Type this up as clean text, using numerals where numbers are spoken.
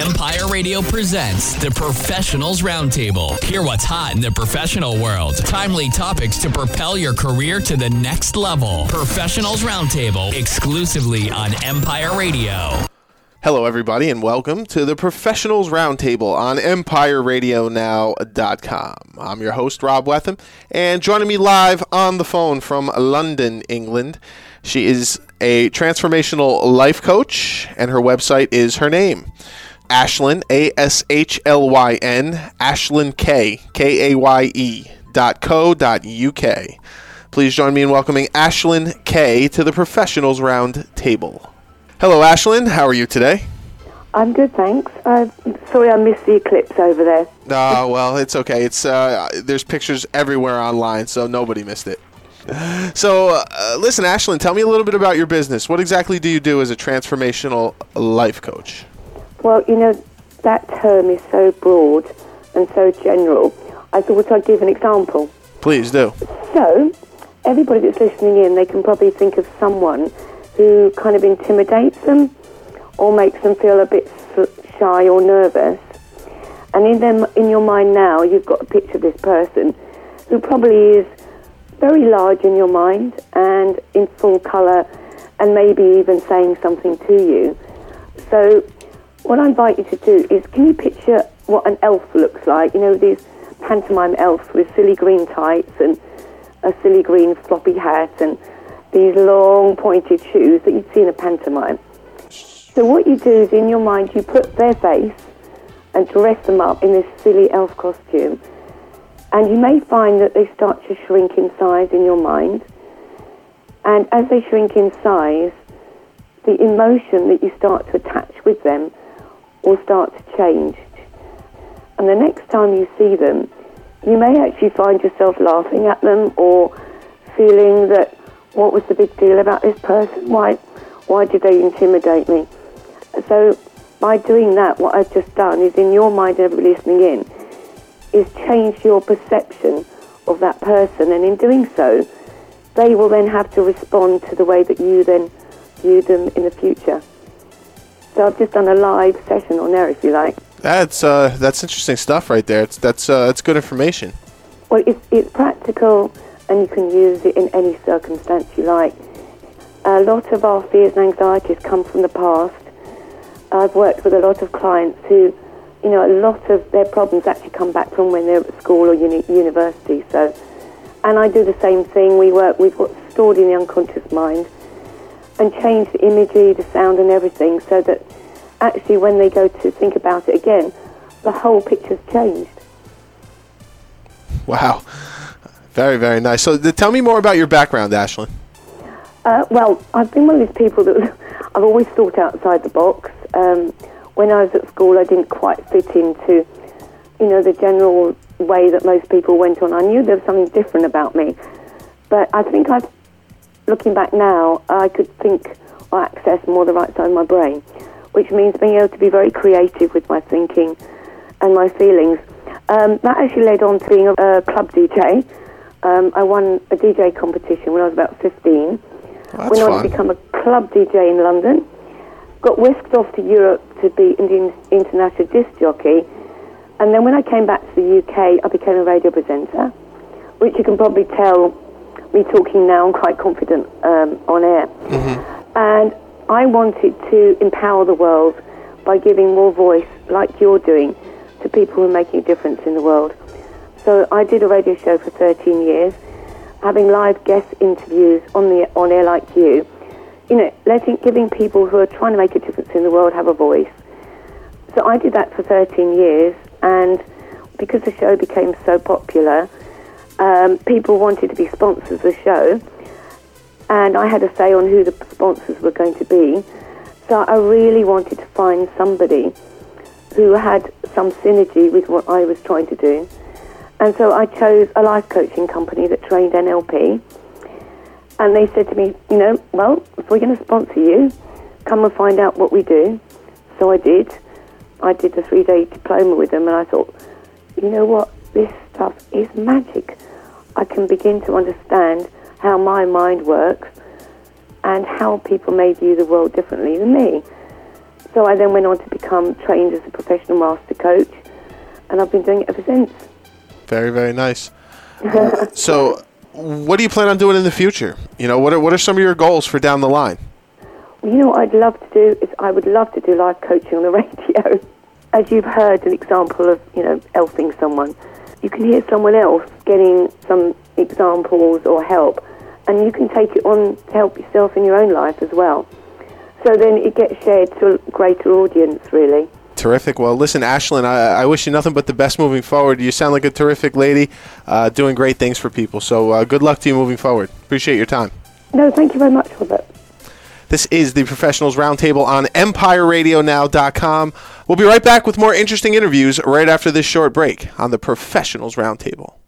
Empire Radio presents the Professionals Roundtable. Hear what's hot in the professional world. Timely topics to propel your career to the next level. Professionals Roundtable, exclusively on Empire Radio. Hello, everybody, and welcome to the Professionals Roundtable on EmpireRadioNow.com. I'm your host, Rob Wetham, and joining me live on the phone from London, England, she is a transformational life coach, and her website is her name, Ashlyn, A-S-H-L-Y-N, Ashlyn K, K-A-Y-E.co.uk. Please join me in welcoming Ashlyn K to the Professionals Roundtable. Hello, Ashlyn. How are you today? I'm good, thanks. Sorry I missed the eclipse over there. Well, it's okay. It's there's pictures everywhere online, so nobody missed it. So, listen, Ashlyn, tell me a little bit about your business. What exactly do you do as a transformational life coach? Well, you know, that term is so broad and so general. I thought I'd give an example. Please do. So, everybody that's listening in, they can probably think of someone who kind of intimidates them or makes them feel a bit shy or nervous. And in your mind now, you've got a picture of this person who probably is very large in your mind and in full colour and maybe even saying something to you. So what I invite you to do is, can you picture what an elf looks like? You know, these pantomime elves with silly green tights and a silly green floppy hat and these long pointed shoes that you'd see in a pantomime. So what you do is, in your mind, you put their face and dress them up in this silly elf costume. And you may find that they start to shrink in size in your mind. And as they shrink in size, the emotion that you start to attach with them will start to change. And the next time you see them, you may actually find yourself laughing at them or feeling that, what was the big deal about this person? Why did they intimidate me? So by doing that, what I've just done is, in your mind, everybody listening in, is change your perception of that person. And in doing so, they will then have to respond to the way that you then view them in the future. So I've just done a live session on there, if you like. That's interesting stuff right there. That's good information. Well, it's practical, and you can use it in any circumstance you like. A lot of our fears and anxieties come from the past. I've worked with a lot of clients who, you know, a lot of their problems actually come back from when they're at school or university. So, and I do the same thing. We work with what's stored in the unconscious mind and change the imagery, the sound and everything, so that actually when they go to think about it again, the whole picture's changed. Wow. Very, very nice. So tell me more about your background, Ashlyn. Well, I've been one of these people that I've always thought outside the box. When I was at school, I didn't quite fit into, you know, the general way that most people went on. I knew there was something different about me. But I think looking back now, I could think or access more the right side of my brain, which means being able to be very creative with my thinking and my feelings. That actually led on to being a club DJ. I won a DJ competition when I was about 15. Well, went on to become a club DJ in London. Got whisked off to Europe to be an international disc jockey. And then when I came back to the UK, I became a radio presenter, which you can probably tell me talking now, I'm quite confident on air. Mm-hmm. And I wanted to empower the world by giving more voice, like you're doing, to people who are making a difference in the world. So I did a radio show for 13 years, having live guest interviews on air like you. You know, giving people who are trying to make a difference in the world have a voice. So I did that for 13 years, and because the show became so popular, people wanted to be sponsors of the show, and I had a say on who the sponsors were going to be. So I really wanted to find somebody who had some synergy with what I was trying to do. And so I chose a life coaching company that trained NLP. And they said to me, you know, well, if we're going to sponsor you, come and find out what we do. So I did. I did a 3-day diploma with them, and I thought, you know what, this stuff is magic. I can begin to understand how my mind works and how people may view the world differently than me. So I then went on to become trained as a professional master coach, and I've been doing it ever since. Very, very nice. So what do you plan on doing in the future? What are some of your goals for down the line? Well, what I'd love to do is I would love to do live coaching on the radio. As you've heard an example of, helping someone, you can hear someone else getting some examples or help, and you can take it on to help yourself in your own life as well. So then it gets shared to a greater audience, really. Terrific. Well, listen, Ashlyn, I wish you nothing but the best moving forward. You sound like a terrific lady, doing great things for people. So good luck to you moving forward. Appreciate your time. No, thank you very much, Robert. This is the Professionals Roundtable on EmpireRadioNow.com. We'll be right back with more interesting interviews right after this short break on the Professionals Roundtable.